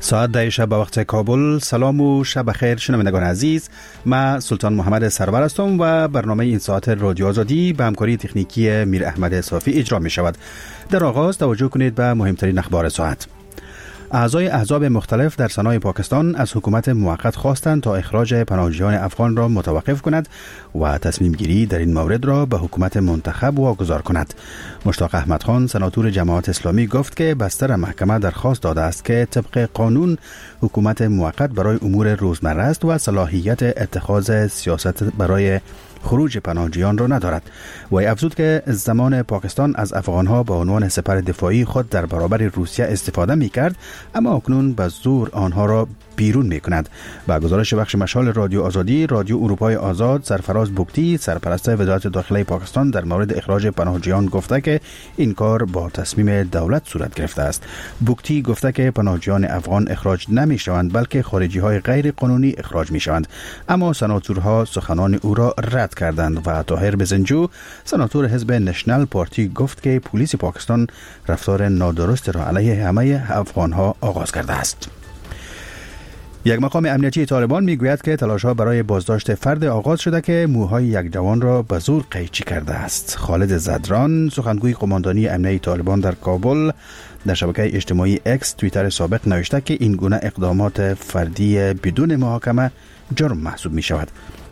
ساعت 10 شب به وقت کابل. سلام و شب خیر شنوندگان عزیز. من سلطان محمد سرور هستم و برنامه این ساعت رادیو آزادی به همکاری تکنیکی میر احمد صافی اجرا می شود. در آغاز توجه کنید به مهمترین اخبار ساعت. اعضای احزاب مختلف در سنای پاکستان از حکومت موقت خواستند تا اخراج پناهجویان افغان را متوقف کند و تصمیم گیری در این مورد را به حکومت منتخب واگذار کند. مشتاق احمد خان سناتور جماعت اسلامی گفت که بستر محکمه درخواست داده است که طبق قانون حکومت موقت برای امور روزمره است و صلاحیت اتخاذ سیاست برای خروج پناهجویان را ندارد. و افزود که زمان پاکستان از افغانها به عنوان سپر دفاعی خود در برابر روسیه استفاده می کرد، اما اکنون به زور آنها را بیرون می کند. با گزارش بخش مشال رادیو آزادی، رادیو اروپای آزاد سرفراز بوکتی سرپرست وزارت داخلی پاکستان در مورد اخراج پناهجویان گفته که این کار با تصمیم دولت صورت گرفته است. بوکتی گفته که پناهجویان افغان اخراج نمی شوند بلکه خارجی های غیر قانونی اخراج می شوند، اما سناتورها سخنان او را رد کردند. و طاهر بزنجو سناتور حزب نشنل پارتی گفت که پلیس پاکستان رفتار نادرست را علیه همه افغانها آغاز کرده است. یک مقام امنیتی طالبان میگوید که تلاش‌ها برای بازداشت فرد آغاز شده که موهای یک جوان را به زور قیچی کرده است. خالد زدران سخنگوی قماندانی امنیتی طالبان در کابل در شبکه اجتماعی اکس توییتر سابق نوشته که این گونه اقدامات فردی بدون محاکمه جرم محسوب می شود.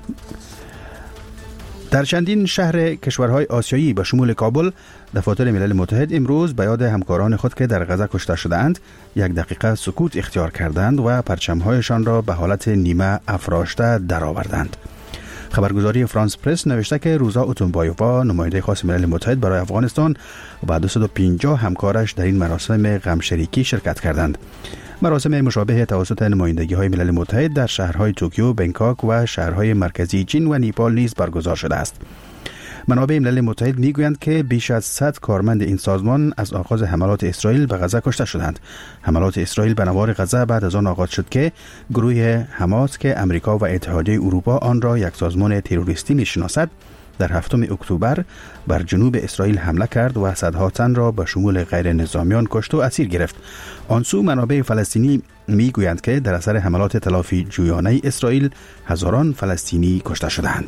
در چندین شهر کشورهای آسیایی به شمول کابل دفاتر ملل متحد امروز به یاد همکاران خود که در غزه کشته شده‌اند یک دقیقه سکوت اختیار کردند و پرچم‌هایشان را به حالت نیمه افراشته درآوردند. خبرگزاری فرانس پرس نوشته که روزا اوتونبایووا نماینده خاص ملل متحد برای افغانستان و 250 همکارش در این مراسم غمشریکی شرکت کردند. مراسم مشابه توسط نمایندگی‌های ملل متحد در شهرهای توکیو، بنکاک و شهرهای مرکزی چین و نیپال نیز برگزار شده است. منابع ملل متحد میگویند که بیش از 100 کارمند این سازمان از آغاز حملات اسرائیل به غزه کشته شدند. حملات اسرائیل به نوار غزه بعد از آن آغاز شد که گروه حماس که امریکا و اتحادیه اروپا آن را یک سازمان تروریستی میشناسد، در 7 اکتبر بر جنوب اسرائیل حمله کرد و صدها تن را به شمول غیر نظامیان کشت و اسیر گرفت. آن سو منابع فلسطینی میگویند که در اثر حملات تلافی جویانه اسرائیل هزاران فلسطینی کشته شدند.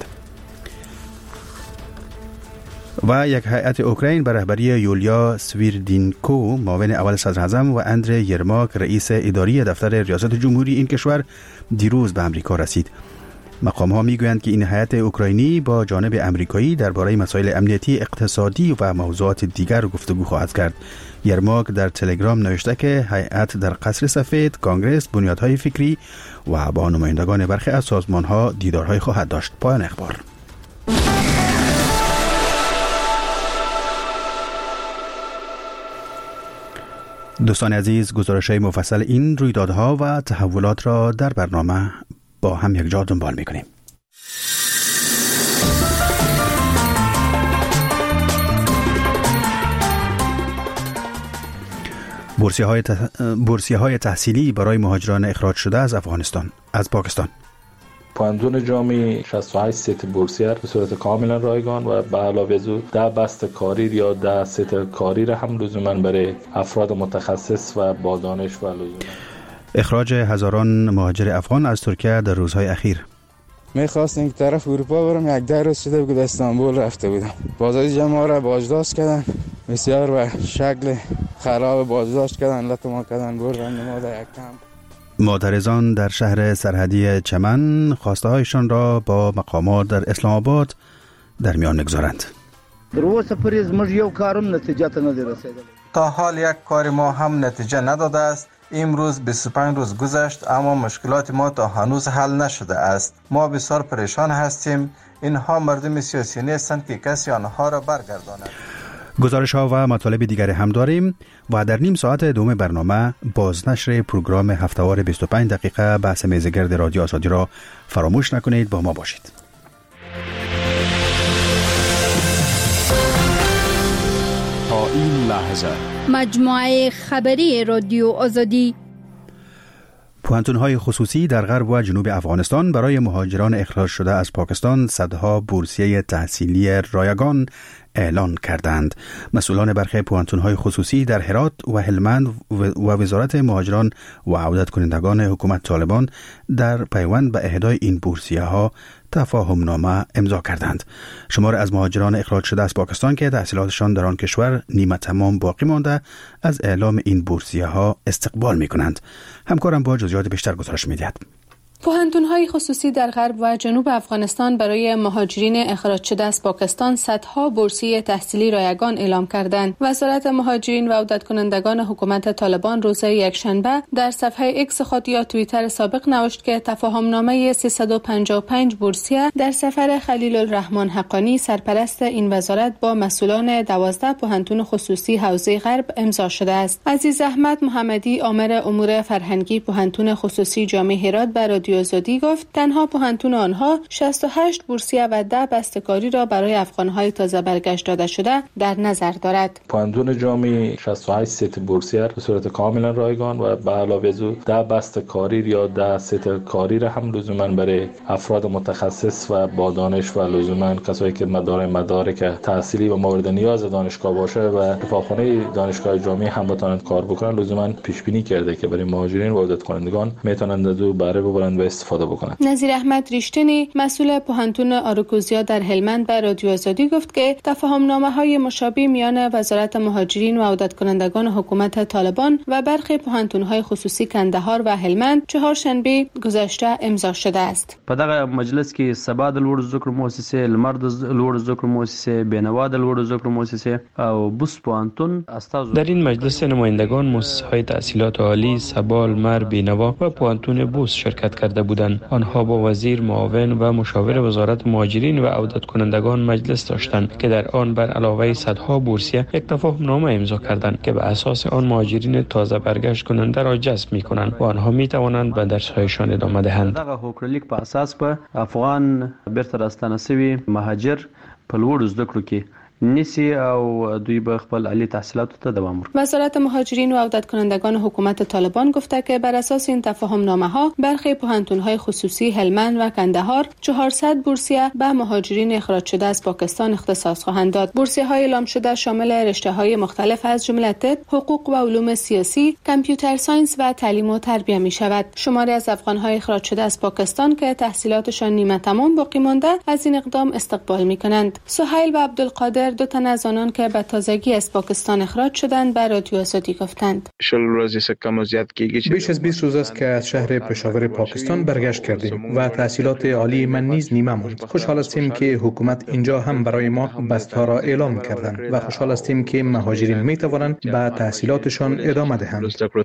و یک هیئت اوکراین به رهبری یولیا سویردینکو معاون اول صدر اعظم و اندری یرماک رئیس اداری دفتر ریاست جمهوری این کشور دیروز به امریکا رسید. مقام ها میگویند که این هیئت اوکراینی با جانب امریکایی درباره مسائل امنیتی، اقتصادی و موضوعات دیگر گفتگو خواهد کرد. یرماک در تلگرام نوشته که هیئت در قصر سفید، کانگرس، بنیادهای فکری و با نمایندگان برخی از سازمان‌ها دیدارهای خواهد داشت. پایان اخبار. دوستان عزیز، گزارش‌های مفصل این رویدادها و تحولات را در برنامه با هم یک جا دنبال می‌کنیم. بورسیه‌های تحصیلی برای مهاجران اخراج شده از پاکستان. پانزون جامعه 68 ست بورسیه به صورت کاملا رایگان و به علاوه از او 10 بست کاری یا 10 ست کاری را هم لزوما برای افراد متخصص و با دانش و لزوما. اخراج هزاران مهاجر افغان از ترکیه در روزهای اخیر. میخواستم که طرف اروپا برم، یک ده روز شده بود استانبول رفته بودم. بازار جمعه را بازداشت کردن، بسیار به شکل خراب بازداشت کردن، لطمه کردن، بردن ما در یک کمپ. معترضان در شهر سرحدی چمن خواسته هایشان را با مقامات در اسلام آباد در میان میگذارند. تا حال یک کار ما هم نتیجه نداده است. امروز 25 روز گذشت اما مشکلات ما تا هنوز حل نشده است. ما بسیار پریشان هستیم. اینها مردم سیاسی نیستند که کسی آنها را برگرداند. گزارش ها و مطالب دیگر هم داریم و در نیم ساعت دوم برنامه بازنشر پروگرام هفتهوار 25 دقیقه بحث میزگرد رادیو آزادی را فراموش نکنید. با ما باشید. تا این لحظه مجموعه خبری رادیو آزادی. پوهنتون‌های خصوصی در غرب و جنوب افغانستان برای مهاجران اخراج شده از پاکستان صدها بورسیه تحصیلی رایگان اعلان کردند. مسئولان برخی پوهنتون‌های خصوصی در هرات و هلمند و وزارت مهاجران و عودت کنندگان حکومت طالبان در پیوند به اهدای این بورسیه‌ها تفاهم نامه امضا کردند. شمار از مهاجران اخراج شده از پاکستان که تحصیلاتشان در آن کشور نیمه تمام باقی مانده از اعلام این بورسیه‌ها استقبال می‌کنند. همکارم با جزئیات بیشتر گزارش می‌دهد. پوهنتون‌های خصوصی در غرب و جنوب افغانستان برای مهاجرین اخراج شده از پاکستان صدها بورسیه تحصیلی رایگان اعلام کردند. وزارت مهاجرین و عودت کنندگان حکومت طالبان روز یکشنبه در صفحه ایکس خود یا توییتر سابق نوشت که تفاهمنامه 355 بورسیه در سفر خلیل الرحمن حقانی سرپرست این وزارت با مسئولان 12 پوهنتون خصوصی حوزه غرب امضا شده است. عزیز احمد محمدی آمر امور فرهنگی پوهنتون خصوصی جامع هرات رادیو آزادی گفت تنها پوهنتون آنها 68 بورسیه و 10 بسته‌کاری را برای افغان‌های تازه برگشت داده شده در نظر دارد. پوهنتون جامع 68 ست بورسیه به صورت کاملا رایگان و به علاوه از او 10 بسته‌کاری یا 10 ست کاری را هم لزوما برای افراد متخصص و با دانش و لزوما کسایی که مدارک تحصیلی و مورد نیاز دانشگاه باشه و کتابخانه دانشگاه جامع هم بتونند کار بکنن لزوما پیش بینی کرده که برای مهاجرین و عودت کنندگان میتونند از او بهره ببرند و استفاده بکنند. نظیر احمد ریشتنی مسئول پوهنتون آروکوزیا در هلمند به رادیو آزادی گفت که تفاهمنامه‌های مشابه میان وزارت مهاجرین و عودت کنندگان حکومت طالبان و برخی پوهنتون‌های خصوصی کندهار و هلمند چهارشنبه گذشته امضا شده است. په دغه مجلس کې سبا د لوړ زده کړو مؤسسې، لمر د لوړ زده کړو مؤسسې، بینوا د لوړ زده کړو مؤسسې او بوس پوهنتون استاد. در این مجلس نمایندگان مؤسسه‌های تحصیلات عالی سبا، لمر، بینوا و پوهنتون بوس شرکت کرده بودند. آنها با وزیر، معاون و مشاور وزارت مهاجرین و عودت کنندگان مجلس داشتند که در آن بر علاوه صدها بورسیه یک تفاهمنامه امضا کردند که به اساس آن مهاجرین تازه برگشت کننده را جذب می‌کنند و آنها می‌توانند به درس‌هایشان ادامه دهند. دغه هوکړلیک په اساس په افغان بیرته راستنه شوي مهاجر په لوړ زده کړو کې نیسی او دوی به خپل عالی تحصیلات ته دوام ورکړي. وزارت مهاجرین و عودت کنندگان حکومت طالبان گفته که بر اساس این تفاهمنامه‌ها برخی پوهنتون‌های خصوصی هلمند و کندهار 400 بورسیه به مهاجرین اخراج شده از پاکستان اختصاص خواهند داد. بورسیه‌های اعلام شده شامل رشته‌های مختلف از جمله طب، حقوق و علوم سیاسی، کامپیوتر ساینس و تعلیم و تربیت می‌شود. شماری از افغان‌های اخراج شده از پاکستان که تحصیلاتشان نیمه تمام باقی مانده از این اقدام استقبال می‌کنند. سهیل و عبدالقادر دو تن از آنان که به تازگی از پاکستان اخراج شدند به رادیو آزادی گفتند. بیش از 20 روز است که از شهر پشاور پاکستان برگشت کردیم و تحصیلات عالی من نیز نیمه ماند. خوشحال هستیم که حکومت اینجا هم برای ما بسته‌ها را اعلام کردند و خوشحال هستیم که مهاجرین می توانند به تحصیلاتشان ادامه دهند.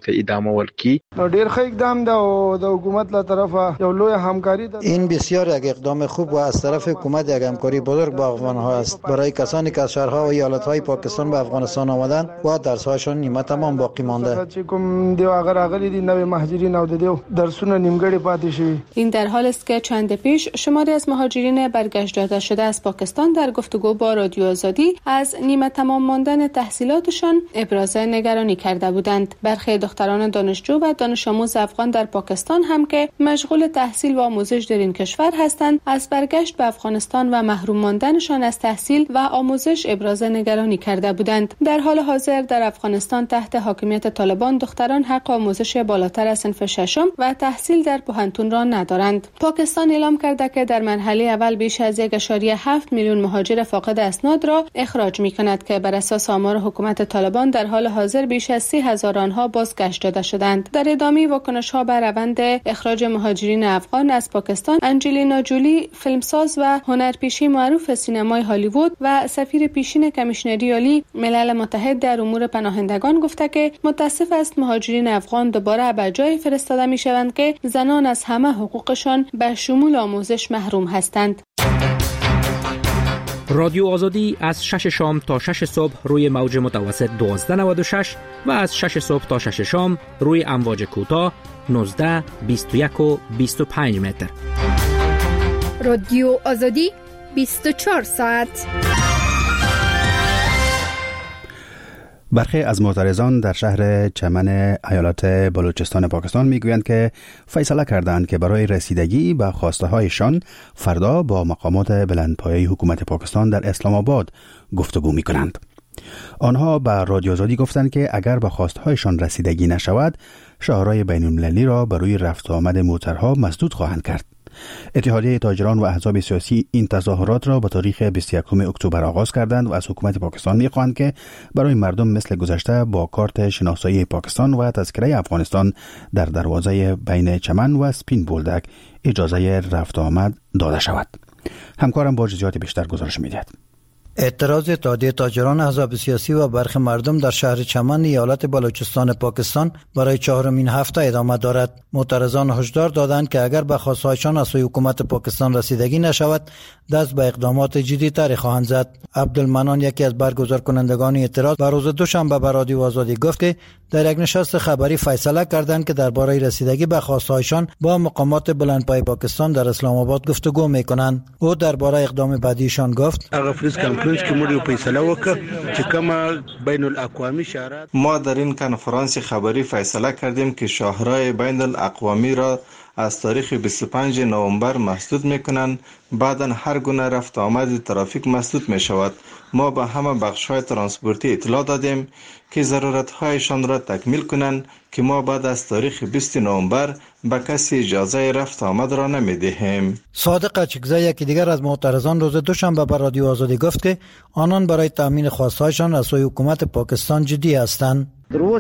ډیر ښه اقدام ده او د حکومت له طرفه یو لوی همکاری ده. این بسیار یک اقدام خوب و از طرف حکومت یک همکاری بزرگ با افغان‌ها است. برای کسانی که از شهرها و ایالت‌های پاکستان به افغانستان آمدند و درس‌هایشان نیمه تمام باقی مانده. این در حال است که چند پیش شماری از مهاجرین برگشت داده شده از پاکستان در گفتگو با رادیو آزادی از نیمه تمام ماندن تحصیلاتشان ابراز نگرانی کرده بودند. برخی دختران دانشجو و دانش آموز افغان در پاکستان هم که مشغول تحصیل و آموزش در این کشور هستند از برگشت به افغانستان و محروم ماندنشان از تحصیل و آموزش ابراز نگرانی کرده بودند. در حال حاضر در افغانستان تحت حاکمیت طالبان دختران حق آموزش بالاتر از صنف ششم و تحصیل در پوهنتون را ندارند. پاکستان اعلام کرده که در مرحله اول بیش از 1.7 میلیون مهاجر فاقد اسناد را اخراج می‌کند که بر اساس آمار حکومت طالبان در حال حاضر بیش از 30,000 آنها بازگشت داده شدند. در ادامه واکنش‌ها بر روند اخراج مهاجرین افغان از پاکستان، انجلینا جولی فیلمساز و هنرپیشه معروف سینمای هالیوود و سفیر پیشین کمیشنری عالی ملل متحد در امور پناهندگان گفته که متاسف است مهاجرین افغان دوباره به جای فرستاده می‌شوند که زنان از همه حقوقشان به شمول آموزش محروم هستند. رادیو آزادی از 6 شام تا 6 صبح روی موج متوسط 1296 و از 6 صبح تا 6 شام روی امواج کوتاه 19، 21 و 25 متر. رادیو آزادی 24 ساعت. برخی از معترضان در شهر چمن ایالت بلوچستان پاکستان میگویند که فیصله کردند که برای رسیدگی به خواسته هایشان فردا با مقامات بلندپایه حکومت پاکستان در اسلام آباد گفتگو می کنند. آنها به رادیو آزادی گفتند که اگر به خواسته هایشان رسیدگی نشود، شاهرای بین المللی را بروی رفت آمد موترها مسدود خواهند کرد. اتحادیه تاجران و احزاب سیاسی این تظاهرات را به تاریخ 21 اکتبر آغاز کردند و از حکومت پاکستان می‌خواهند که برای مردم مثل گذشته با کارت شناسایی پاکستان و تذکره افغانستان در دروازه بین چمن و سپین بولدک اجازه رفت آمد داده شود. همکارم با جزئیات بیشتر گزارش می‌دهد. اعتراض اتحادیه تاجران احزاب سیاسی و برخی مردم در شهر چمن ایالت بلوچستان پاکستان برای چهارمین هفته ادامه دارد. معترضان هشدار دادند که اگر به خواستهایشان از سوی حکومت پاکستان رسیدگی نشود، دست به اقدامات جدی‌تری خواهند زد. عبدالمنان، یکی از برگزار کنندگان اعتراض، به روز دوشنبه به رادیو آزادی گفت که در یک نشست خبری فیصله کردند که درباره رسیدگی به خواستهایشان با مقامات بلندپایه پاکستان در اسلام آباد گفتگو می‌کنند. او درباره اقدام بعدیشان گفت: ما در این کنفرانس خبری فیصله کردیم که شاهرای بین الاقوامی را از تاریخ 25 نوامبر مسدود میکنند. بعداً هر گونه رفت آمد ترافیک مسدود می شود. ما به همه بخش‌های ترانسپورتی اطلاع دادیم که ضرورت‌هایشان را تکمیل کنند که ما بعد از تاریخ 20 نوامبر به کسی اجازه رفت آمد را نمی‌دهیم. صادق اچکزی، یکی دیگر از معترضان، روز دوشنبه به رادیو آزادی گفت که آنان برای تامین خواستهایشان از سوی حکومت پاکستان جدی هستند.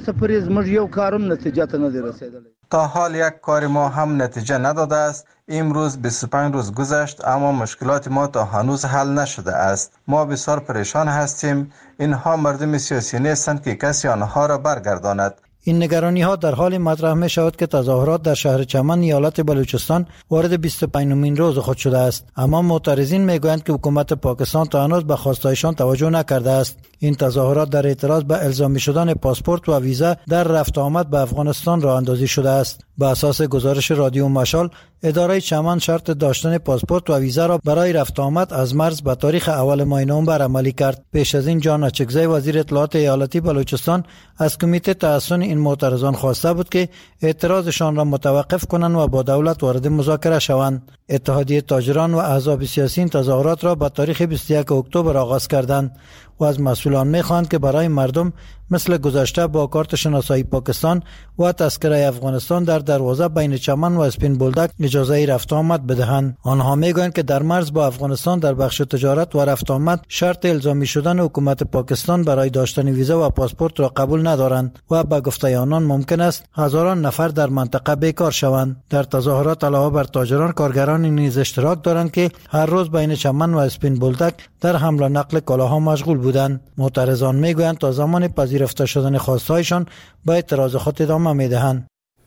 تا حال یک کار ما هم نتیجه نداده است. امروز 25 روز گذشت اما مشکلات ما تا هنوز حل نشده است. ما بسیار پریشان هستیم. اینها مردم سیاسی نیستند که کسی آنها را برگرداند. این نگرانی ها در حال مطرح می شود که تظاهرات در شهر چمن ایالت بلوچستان وارد 25مین روز خود شده است، اما معترضین می گویند که حکومت پاکستان تا هنوز به خواستهایشان توجه نکرده است. این تظاهرات در اعتراض به الزامی شدن پاسپورت و ویزا در رفت آمد به افغانستان راه اندازی شده است. به اساس گزارش رادیو مشال، اداره چمن شرط داشتن پاسپورت و ویزا را برای رفت آمد از مرز به تاریخ اول ماه نوامبر عملی کرد. پیش از این جان اچکزی، وزیر اطلاعات ایالتی بلوچستان، از کمیته تحسن این معترضان خواسته بود که اعتراضشان را متوقف کنند و با دولت وارد مذاکره شوند. اتحادیه تاجران و احزاب سیاسی این تظاهرات را به تاریخ 21 اکتبر آغاز کردند و از مسئولان می‌خواهند که برای مردم مثل گذشته با کارت شناسایی پاکستان و تذکره افغانستان در دروازه بین چمن و اسپین بولدک اجازه رفت آمد بدهند. آنها میگویند که در مرز با افغانستان در بخش تجارت و رفت آمد شرط الزامی شدن حکومت پاکستان برای داشتن ویزا و پاسپورت را قبول ندارند و به گفته آنان ممکن است هزاران نفر در منطقه بیکار شوند. در تظاهرات علاوه بر تاجران، کارگران نیز اشتراک دارند که هر روز بین چمن و اسپین بولدک در حمل و نقل کالاها مشغول بودند. معترضان میگویند تا زمان پذیرفته شدن خواستهایشان به اعتراض خود ادامه میدهند.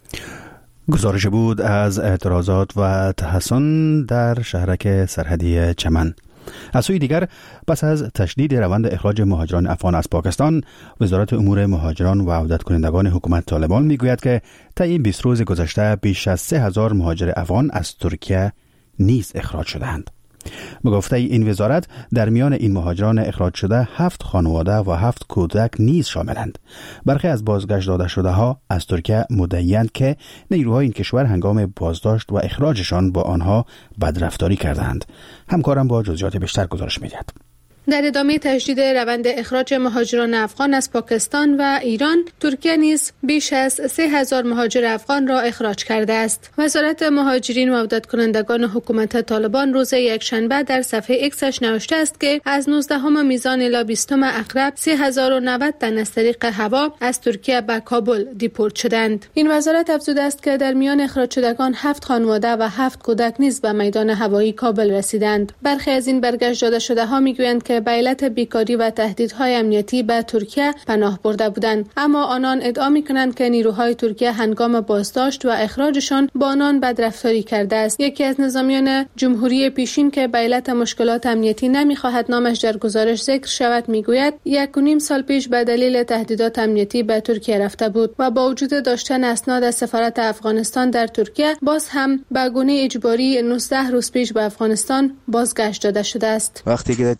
گزارش بود از اعتراضات و تحسن در شهرک سرحدی چمن. از سوی دیگر، پس از تشدید روند اخراج مهاجران افغان از پاکستان، وزارت امور مهاجران و عودت کنندگان حکومت طالبان میگوید که طی 20 روز گذشته بیش از 3000 مهاجر افغان از ترکیه نیز اخراج شدند. به گفته این وزارت، در میان این مهاجران اخراج شده 7 خانواده و 7 کودک نیز شاملند. برخی از بازگشت داده شده ها از ترکیه مدعی‌اند که نیروهای این کشور هنگام بازداشت و اخراجشان با آنها بدرفتاری کردند. همکارم با جزئیات بیشتر گزارش می‌دهد. در ادامه تشدید روند اخراج مهاجران افغان از پاکستان و ایران، ترکیه نیز بیش از 3000 مهاجر افغان را اخراج کرده است. وزارت مهاجرین و عودت کنندگان حکومت طالبان روز یکشنبه در صفحه ایکسش نوشته است که از 19 میزان الی 20 اغرب 3090 تن از طریق هوا از ترکیه به کابل دیپورت شدند. این وزارت افزوده است که در میان اخراج شدگان 7 خانواده و 7 کودک نیز به میدان هوایی کابل رسیدند. برخی از این برگشت داده شده ها میگویند که به علت بیکاری و تهدیدهای امنیتی به ترکیه پناه برده بودند، اما آنان ادعا می‌کنند که نیروهای ترکیه هنگام بازداشت و اخراجشان با آنان بدرفتاری کرده است. یکی از نظامیان جمهوری پیشین که به علت مشکلات امنیتی نمی‌خواهد نامش در گزارش ذکر شود میگوید 1.5 سال پیش به دلیل تهدیدات امنیتی به ترکیه رفته بود و با وجود داشتن اسناد از سفارت افغانستان در ترکیه باز هم به گونه اجباری 19 روز پیش به افغانستان بازگشت داده شده است. وقتی که در ترکیه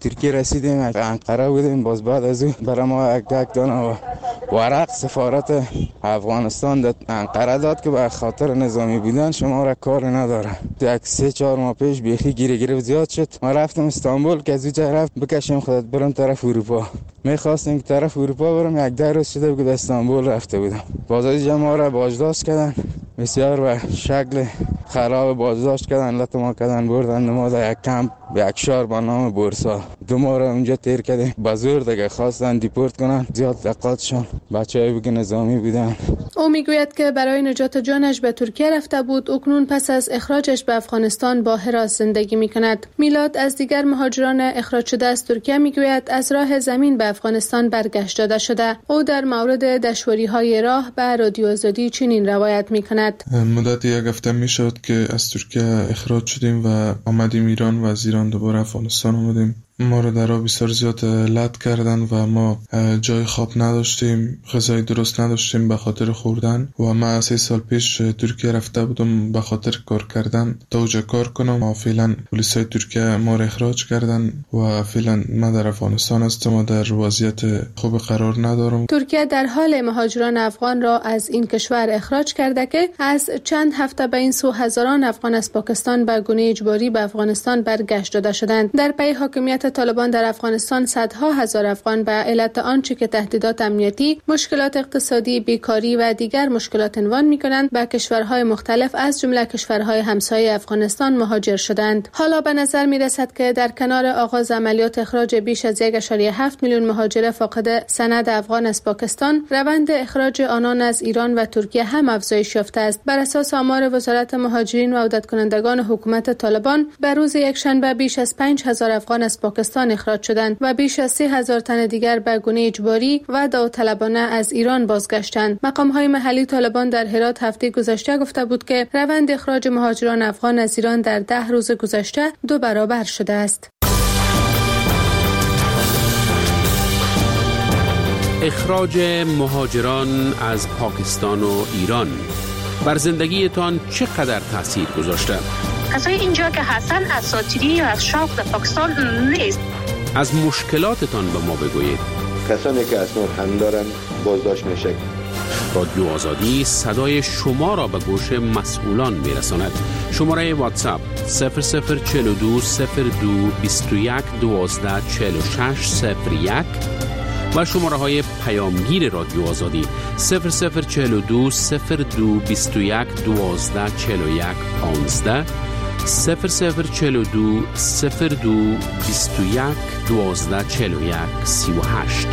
رسیدیم انقره بودیم، باز بعد از اون برای ما یک دانه ورق سفارت افغانستان در انقره داد که به خاطر نظامی بودن شما را کار نداره. یک 3-4 ماه پیش بیخی گیره زیاد شد. ما رفتم استانبول که از اونجا رفت بکشیم خودت برم طرف اروپا. میخواستیم که طرف اروپا برم، یک 10 روز شده بود استانبول رفته بودم. باز از ما را بازداشت کردن، بسیار به شکل خراب بازداشت کردن، لط ما کردن، بردن ما در یک کمپ به یک شهر با نام بورسا. 2 ماه را اونجا تیر کردیم. با زور دیگه خواستن دیپورت کنن، زیاد دقاتشون بچه‌ای بود که نظامی بودن. او میگوید که برای نجات جانش به ترکیه رفته بود، اکنون پس از اخراجش به افغانستان با حراس زندگی میکند. میلاد از دیگر مهاجران اخراج شده از ترکیه میگوید از راه زمین به افغانستان برگشت داده شده. او در مورد دشواری‌های راه به رادیو آزادی چنین روایت میکند: مدت 1 هفته میشد که از ترکیه اخراج شدیم و آمدیم ایران و از ایران دوباره افغانستان آمدیم. ما رو در بسیار زیاد لط کردن و ما جای خواب نداشتیم، غذای درست نداشتیم به خاطر خوردن و من 3 سال پیش ترکیه رفته بودم به خاطر کار کردن تا اونجا کار کنم و فعلا پلیسای ترکیه ما رو اخراج کردن و فعلا من در افغانستان هستم و در وضعیت خوب قرار ندارم. ترکیه در حال مهاجران افغان را از این کشور اخراج کرده که از چند هفته به این سو هزاران افغان از پاکستان به گونه اجباری به افغانستان برگشت داده شدند. در پی حاکمیت طالبان در افغانستان صدها هزار افغان به علت آنچه که تهدیدات امنیتی، مشکلات اقتصادی، بیکاری و دیگر مشکلات عنوان می‌کنند به کشورهای مختلف از جمله کشورهای همسایه افغانستان مهاجر شدند. حالا به نظر می‌رسد که در کنار آغاز عملیات اخراج بیش از 1.7 میلیون مهاجر فاقد سند افغان از پاکستان، روند اخراج آنان از ایران و ترکیه هم افزایش یافته است. بر اساس آمار وزارت مهاجرین و عودت کنندگان حکومت طالبان، به روز یکشنبه بیش از 5000 افغان از پاکستان اخراج شدند و بیش از 3000 تن دیگر به گونه اجباری و داوطلبانه از ایران بازگشتند. مقام‌های محلی طالبان در هرات هفته گذشته گفته بود که روند اخراج مهاجران افغان از ایران در 10 روز گذشته 2 برابر شده است. اخراج مهاجران از پاکستان و ایران بر زندگیتان چقدر تاثیر گذاشته؟ کسایی اینجا که هستن اساطیری یا از شوق در پاکستان نیست. از مشکلاتتان به ما بگویید. کسانی که اسناد هم دارن بازداشت میشه. رادیو آزادی صدای شما را به گوش مسئولان میرساند. شماره واتساپ 0042 02 21 12 46 01 و شماره های پیامگیر رادیو آزادی 0042 02 21 12 41 15 0042 02 21 12 41 38.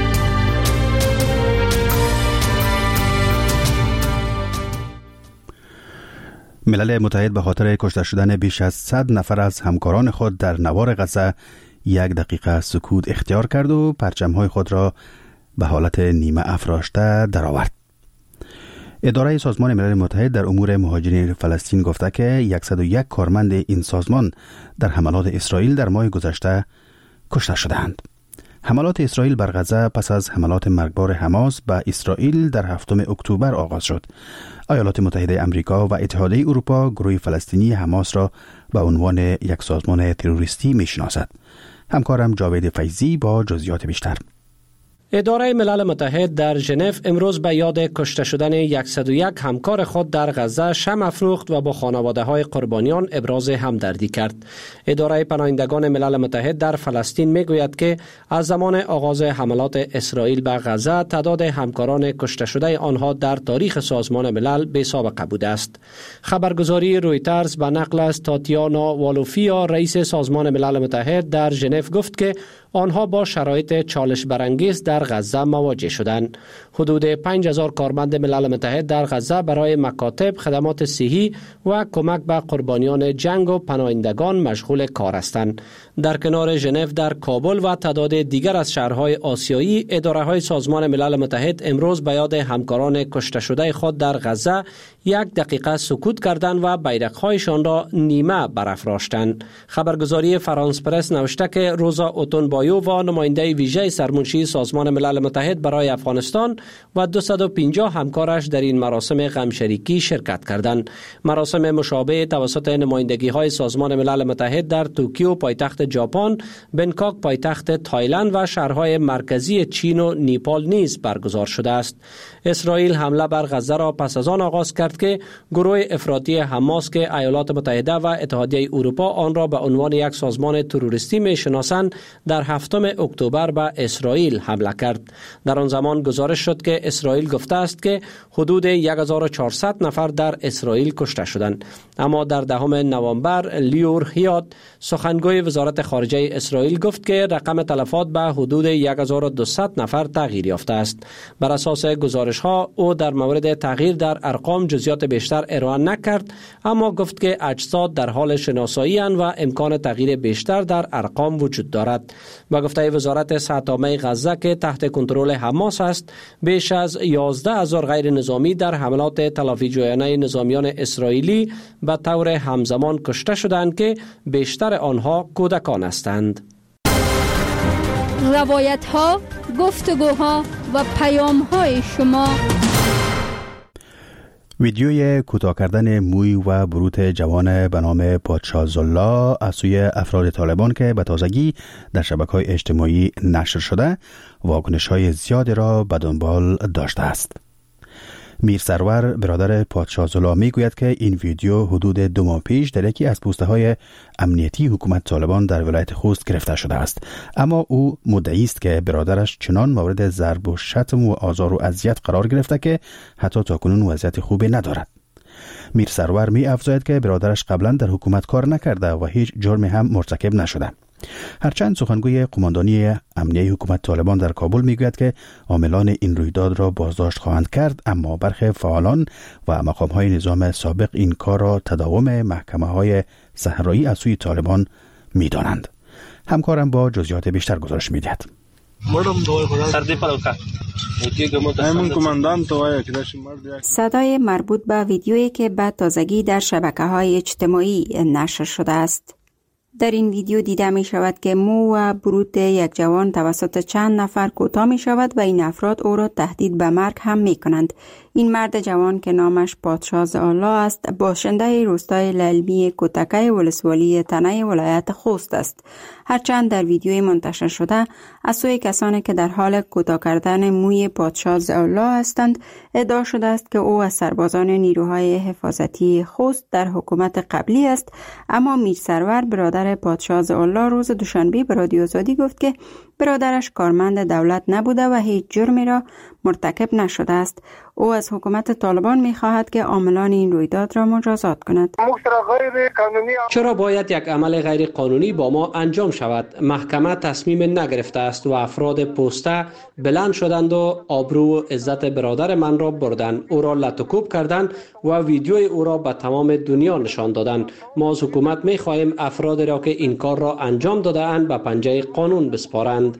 ملل متحد به خاطر کشته شدن بیش از 100 نفر از همکاران خود در نوار غزه 1 دقیقه سکوت اختیار کرد و پرچم‌های خود را به حالت نیمه افراشته درآورد. اداره سازمان ملل متحد در امور مهاجرین فلسطین گفته که 101 کارمند این سازمان در حملات اسرائیل در ماه گذشته کشته شدند. حملات اسرائیل بر غزه پس از حملات مرگبار حماس به اسرائیل در 7 اکتبر آغاز شد. ایالات متحده آمریکا و اتحادیه اروپا گروه فلسطینی حماس را به عنوان یک سازمان تروریستی میشناسد. همکارم جاوید فیضی با جزئیات بیشتر. اداره ملل متحد در ژنو امروز به یاد کشته شدن 101 همکار خود در غزه شمع افروخت و با خانواده‌های قربانیان ابراز همدردی کرد. اداره پناهندگان ملل متحد در فلسطین میگوید که از زمان آغاز حملات اسرائیل به غزه تعداد همکاران کشته شده آنها در تاریخ سازمان ملل بی سابقه بوده است. خبرگزاری رویترز به نقل از تاتیانا والوفیا رئیس سازمان ملل متحد در ژنو گفت که آنها با شرایط چالش برانگیز در غزه مواجه شدند. حدود 5000 کارمند ملل متحد در غزه برای مکاتب، خدمات صحی و کمک به قربانیان جنگ و پناهندگان مشغول کار هستند. در کنار ژنو در کابل و تعداد دیگر از شهرهای آسیایی، اداره‌های سازمان ملل متحد امروز به یاد همکاران کشته شده خود در غزه 1 دقیقه سکوت کردند و بیرق‌هایشان را نیمه برافراشتند. خبرگزاری فرانس پرس نوشته که روزا اوتونبایو و نماینده ویژه سرمنشی سازمان سازمان ملل متحد برای افغانستان و 250 همکارش در این مراسم غمشریکی شرکت کردند. مراسم مشابه توسط نمایندگی‌های سازمان ملل متحد در توکیو پایتخت ژاپن، بنکاک پایتخت تایلند و شهرهای مرکزی چین و نیپال نیز برگزار شده است. اسرائیل حمله بر غزه را پس از آن آغاز کرد که گروه افراطی حماس که ایالات متحده و اتحادیه اروپا آن را به عنوان یک سازمان تروریستی می‌شناسند در 7 اکتبر به اسرائیل حمله کرد. در آن زمان گزارش شد که اسرائیل گفته است که حدود 1400 نفر در اسرائیل کشته شدند. اما در 10 نوامبر لیور هیات سخنگوی وزارت خارجه اسرائیل گفت که رقم تلفات به حدود 1200 نفر تغییر یافته است. بر اساس گزارش‌ها او در مورد تغییر در ارقام جزئیات بیشتر ارائه نکرد، اما گفت که اجساد در حال شناسایی اند و امکان تغییر بیشتر در ارقام وجود دارد. با گفته وزارت صحت عامه غزه که تحت کنترل حماس است، بیش از 11,000 غیر نظامی در حملات تلافی جویانه نظامیان اسرائیلی به طور همزمان کشته شدند که بیشتر آنها کودکان هستند. روایت ها، گفتگوها و پیام های شما. ویدیوی کوتاه کردن موی و بروت جوان به نام پادشاه زلا از سوی افراد طالبان که به تازگی در شبکه‌های اجتماعی نشر شده، واکنش‌های زیادی را به دنبال داشته است. میر سرور برادر پادشاه زلا می گوید که این ویدیو حدود 2 ماه پیش در یکی از پوسته‌های امنیتی حکومت طالبان در ولایت خوست گرفته شده است، اما او مدعی است که برادرش چنان مورد ضرب و شتم و آزار و اذیت قرار گرفته که حتی تاکنون وضعیت خوبی ندارد. میر سرور می افزاید که برادرش قبلا در حکومت کار نکرده و هیچ جرمی هم مرتکب نشده. هرچند سخنگوی قماندانی امنیه حکومت طالبان در کابل میگوید که عاملان این رویداد را بازداشت خواهند کرد، اما برخی فعالان و مقام‌های نظام سابق این کار را تداوم محکمه‌های صحرایی از سوی طالبان می‌دانند. همکارم با جزئیات بیشتر گزارش می‌دهد. صدای مربوط به ویدیویی که به تازگی در شبکه‌های اجتماعی نشر شده است. در این ویدیو دیده می شود که مو و بروت یک جوان توسط چند نفر کوتاه می شود و این افراد او را تهدید به مرگ هم می کنند. این مرد جوان که نامش پادشاه زلا است، باشنده روستای للمی کوتکه ولسوالی تنه ولایت خوست است. هرچند در ویدیوی منتشر شده از سوی کسانی که در حال کوتاه کردن موی پادشاه زلا هستند ادعا شده است که او از سربازان نیروهای حفاظتی خوست در حکومت قبلی است، اما میر سرور برادر پادشاه زلا روز دوشنبه به رادیو آزادی گفت که برادرش کارمند دولت نبوده و هیچ جرمی را مرتکب نشده است. او از حکومت طالبان می خواهد که عاملان این رویداد را مجازات کند. چرا باید یک عمل غیر قانونی با ما انجام شود؟ محکمه تصمیم نگرفته است و افراد پوسته بلند شدند و آبرو و عزت برادر من را بردند، او را لطوکوب کردند و ویدیوی او را به تمام دنیا نشان دادند. ما از حکومت می خواهیم افرادی را که این کار را انجام داده اند به پنجه قانون بسپارند.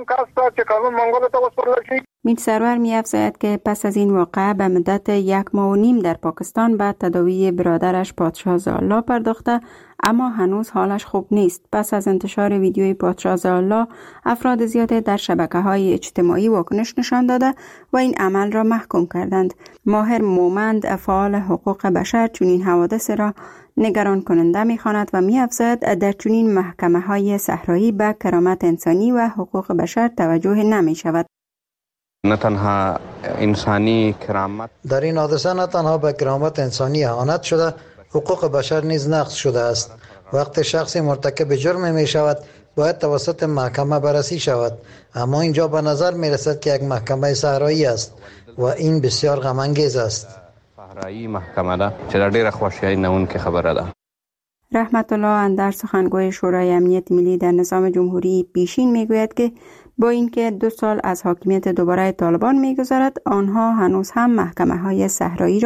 میر سرور می افزاید که پس از این واقعه به مدت 1.5 ماه در پاکستان به تداوی برادرش پادشاه زلا پرداخته، اما هنوز حالش خوب نیست. پس از انتشار ویدیوی پادشاه زلا، افراد زیادی در شبکه‌های اجتماعی واکنش نشان داده و این عمل را محکوم کردند. ماهر مومند، فعال حقوق بشر، چنین حوادث را نگران کننده می‌خواند و می‌افزاید در چنین محکمه‌های صحرایی به کرامت انسانی و حقوق بشر توجه نمی‌شود. نه تنها انسانی کرامت در این حادثه نه تنها به کرامت انسانی اهانت شده، حقوق بشر نیز نقض شده است. وقتی شخصی مرتکب جرم می شود باید توسط محکمه بررسی شود، اما اینجا به نظر می رسد که یک محکمه صحرایی است و این بسیار غم انگیز است. صحرایی محکمه ده چې د ډیره خوشحالۍ نه اونکه خبره ده. رحمت الله اندر، سخنگوی شورای امنیت ملی در نظام جمهوری پیشین میگوید که با اینکه 2 سال از حاکمیت دوباره طالبان میگذرد، آنها هنوز هم محکمه های صحرایی را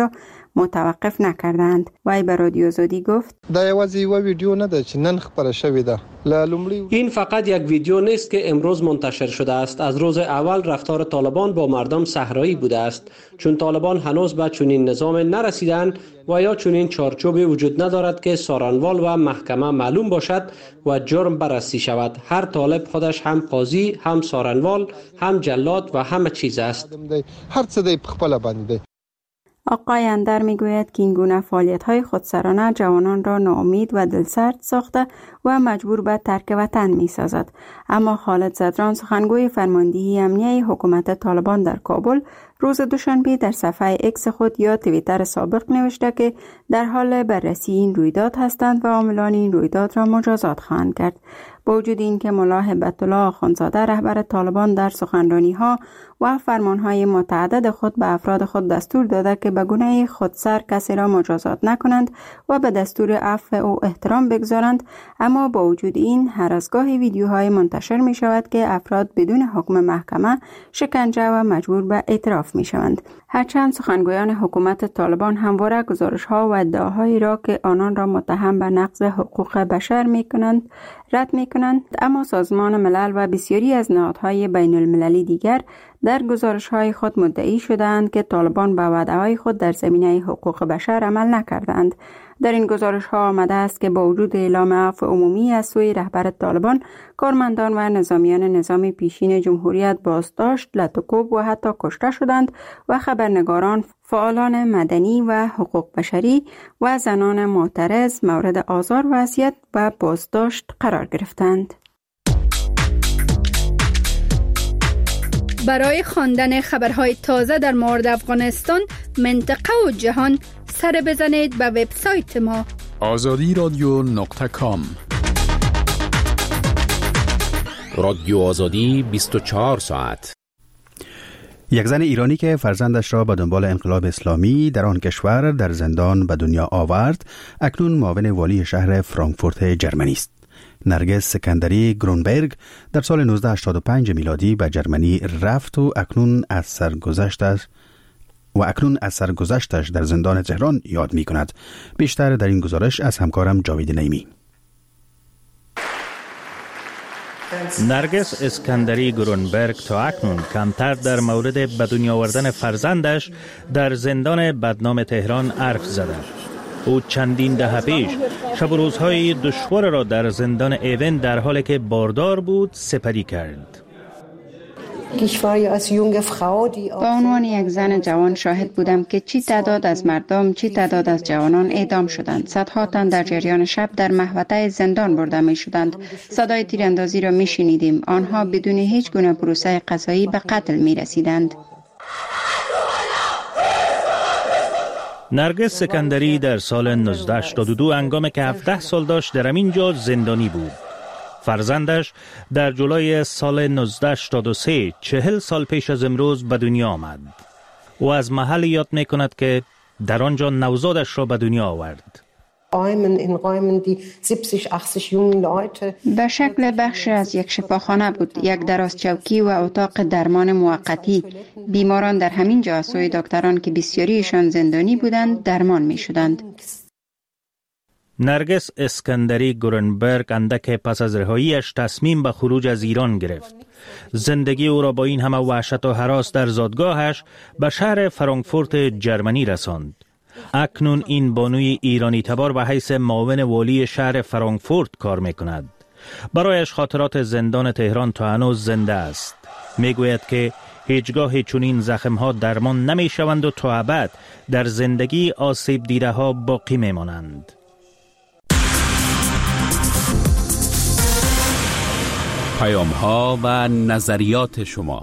متوقف نکردند. وی به رادیو آزادی گفت: دا یوازې یو ویډیو نه ده چې نن خبره شوې ده. این فقط یک ویدیو نیست که امروز منتشر شده است. از روز اول رفتار طالبان با مردم صحرایی بوده است، چون طالبان هنوز به چنین نظام نرسیدند و یا چنین چارچوبی وجود ندارد که سارنوال و محکمه معلوم باشد و جرم بررسی شود. هر طالب خودش هم قاضی، هم سارنوال، هم جلاد و همه چیز است. هر څه دی په خپل باندې. آقای اندر میگوید که این گونه فعالیت‌های خودسرانه جوانان را ناامید و دلسرد ساخته و مجبور به ترک وطن می‌سازد. اما خالد زدران، سخنگوی فرماندهی امنیه حکومت طالبان در کابل، روز دوشنبه در صفحه اکس خود یا توییتر سابق نوشته که در حال بررسی این رویداد هستند و عاملان این رویداد را مجازات خواهند کرد. با وجود اینکه ملا هیبت الله آخوندزاده رهبر طالبان در سخنرانی‌ها و فرمان‌های متعدد خود به افراد خود دستور داده که به گونه خودسر کسی را مجازات نکنند و به دستور عفو او احترام بگذارند، اما با وجود این هر از گاهی ویدیوهای منتشر می شود که افراد بدون حکم محکمه شکنجه و مجبور به اعتراف می شوند. هرچند سخنگویان حکومت طالبان همواره گزارش‌ها و ادعاهایی را که آنان را متهم به نقض حقوق بشر می‌کنند رد می‌کنند، اما سازمان ملل و بسیاری از نهادهای بین المللی دیگر در گزارش‌های خود مدعی شدند که طالبان به وعده‌های خود در زمینه حقوق بشر عمل نکردند. در این گزارش‌ها آمده است که با وجود اعلام عفو عمومی از سوی رهبر طالبان، کارمندان و نظامیان نظام پیشین جمهوریت بازداشت، لطوکوب و حتی کشته شدند و خبرنگاران، فعالان مدنی و حقوق بشری و زنان معترض مورد آزار و اذیت و بازداشت قرار گرفتند. برای خواندن خبرهای تازه در مورد افغانستان، منطقه و جهان، سر بزنید به وبسایت ما azadiradyo.com. رادیو آزادی 24 ساعت. یک زن ایرانی که فرزندش را به دنبال انقلاب اسلامی در آن کشور در زندان به دنیا آورد، اکنون معاون والی شهر فرانکفورت جرمنی است. نرگس سکندری گرونبرگ در سال 1985 میلادی به جرمنی رفت و اکنون از سرگذشتش در زندان تهران یاد می کند. بیشتر در این گزارش از همکارم جاوید نیمی. نرگس اسکندری گرونبرگ تا اکنون کمتر در مورد به دنیا آوردن فرزندش در زندان بدنام تهران حرف زده. او چندین دهه پیش شب و روزهای دشوار را در زندان ایون در حالی که باردار بود سپری کرد. به عنوان یک زن جوان شاهد بودم که چی تعداد از مردم، چی تعداد از جوانان اعدام شدند. صدها تن در جریان شب در محوطه زندان برده می شدند. صدای تیراندازی را می شنیدیم. آنها بدون هیچ گونه پروسه قضایی به قتل می رسیدند. نرگس سکندری در سال 1982 هنگامی که 17 سال داشت در همینجا زندانی بود. فرزندش در جولای سال 1983 40 سال پیش از امروز به دنیا آمد. او از محل یاد می کند که در آنجا نوزادش را به دنیا آورد. به شکل بخش از یک شفاخانه بود، یک درازچوکی و اتاق درمان موقتی. بیماران در همین جا از سوی دکتران که بسیاریشان زندانی بودند درمان می شدند. نرگس اسکندری گرونبرگ اندک پس از رهاییش تصمیم به خروج از ایران گرفت. زندگی او را با این همه وحشت و هراس در زادگاهش به شهر فرانکفورت جرمنی رساند. اکنون این بانوی ایرانی تبار به حیث معاون والی شهر فرانکفورت کار میکند. برایش خاطرات زندان تهران تا هنوز زنده است. میگوید که هیچگاه چنین زخم‌ها درمان نمیشوند و تا ابد در زندگی آسیب دیده ها باقی میمانند. پیام‌ها و نظریات شما.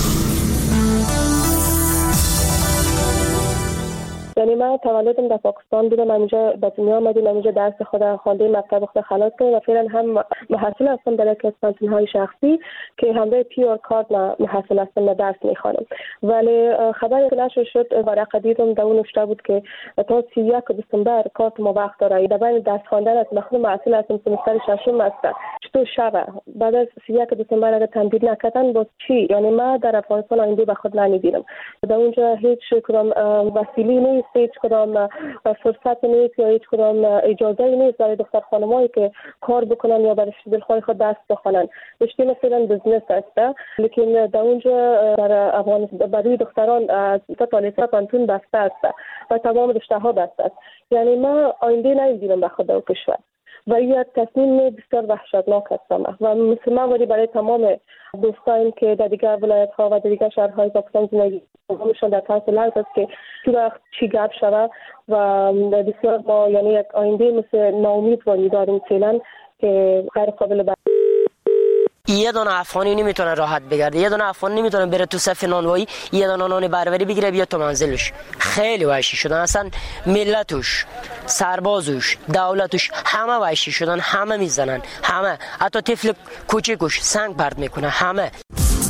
یعنی من تولدم در پاکستان بودم، اینجا به دنیا آمدیم، اینجا درس خودم خواندم، مکتب خودم خلاص کردم و فعلا هم محصل هستم در یک کانتین‌های شخصی که همراه پیور کارت محصل هستم و درس میخوانم. ولی خبری که نشر شد ورقه دیدم در اون نوشته بود که تا 31 دسامبر کارت ما وقت داره. در بین درس خواندن از مخدوم محصل هستم سمستر ششم است. چطور شبه بعد از 31 دسامبر اگه تمدید نکردن باز چی؟ یعنی ما در افغانستان آینده به خود نمی‌بینم. در اونجا هیچ کدام وسیله نیست، هیچ کدام فرصت نیست یا هیچ کدام اجازه نیست برای دختر خانمایی که کار بکنن یا برای دلخواه خود دست بخونن. رشته مثلا بزنس است، لیکن در اونجا در افغانستان برای دختران از تا لیسانس پانتون بسته است و تمام رشته ها بسته است. یعنی ما آینده نمی‌بینم به خود و کشور و این تصمیم بسیار وحشتناک است و مسلمان ولی برای تمام دوستان که در دیگر ولایت ها و در دیگر شهرهای پاکستان زندگی می‌کنند در طرف لحظه است که تو وقت چی گپ شود و بسیار ما یعنی یک آینده مثل ناامیدواری داریم فعلا که غیر قابل یه دونه افغانی نمیتونه راحت بگرده، یه دونه افغانی نمیتونه بره تو صف نانوایی یه دونه نان بربری بگیره بیاد تو منزلش. خیلی وحشی شدن، اصلا ملتش، سربازش، دولتش همه وحشی شدن، همه میزنن، همه حتی طفل کوچیکش سنگ پرت میکنه، همه.